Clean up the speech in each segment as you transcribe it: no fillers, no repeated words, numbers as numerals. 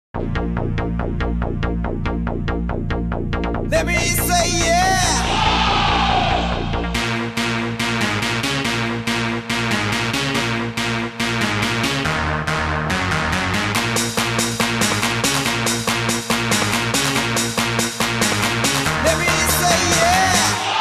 Let me say yeah. Let me say yeah.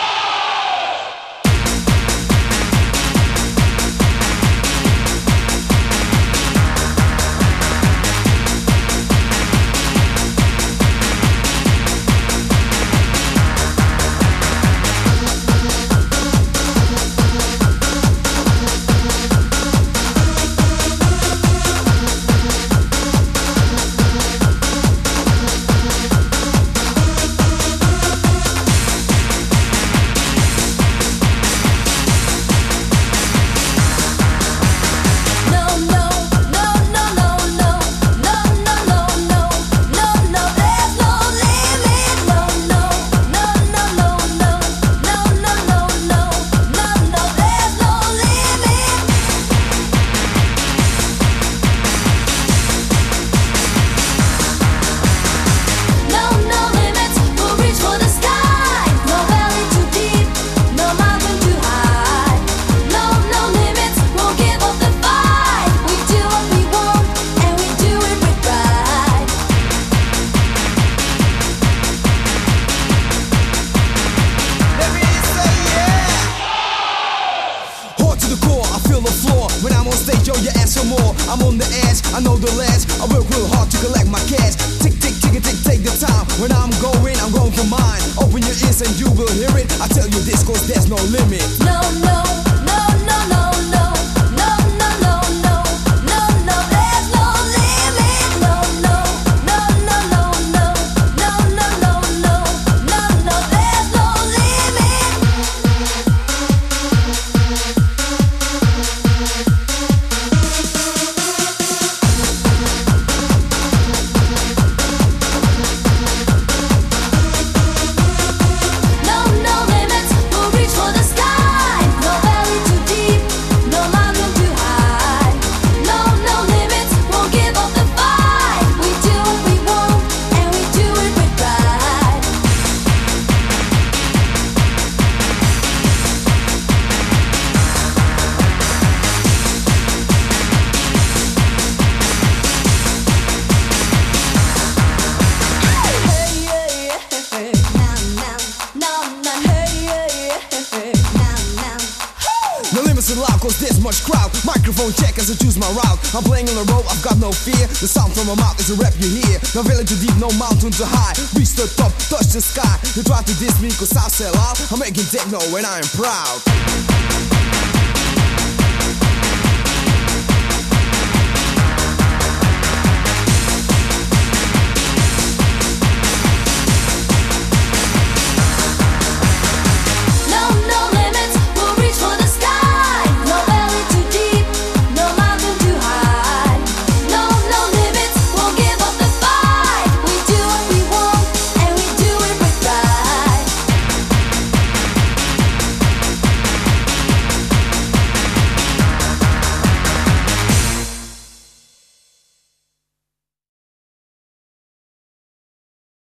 When I'm on stage, yo, you ask for more. I'm on the edge, I know the last. I work real hard to collect my cash. Tick, tick, tick, tick, take the time. When I'm going for mine. Open your ears and you will hear it. I tell you this, cause there's no limit. No, no, no, no, no, no. No, no, no, no. No, no, there's no limit. No, no, no, no, no, no. No, no, no, no. No, no, there's no limit. No, no limits, we'll reach for the sky. No valley too deep, no mountain too high. No, no limits, won't give up the fight. We do what we want, and we do it with pride. Hey, yeah, yeah. Now, now, now, hey, yeah, yeah. Now. No limits in life, cause there's much crowd. Microphone check as I choose my route. I'm playing on the road, I've got no fear. The sound from my mouth is a rap you hear. No valley too deep, no mountain too high. Reach the top, touch the sky. You try to diss me cause I sell out. I'm making techno and I am proud.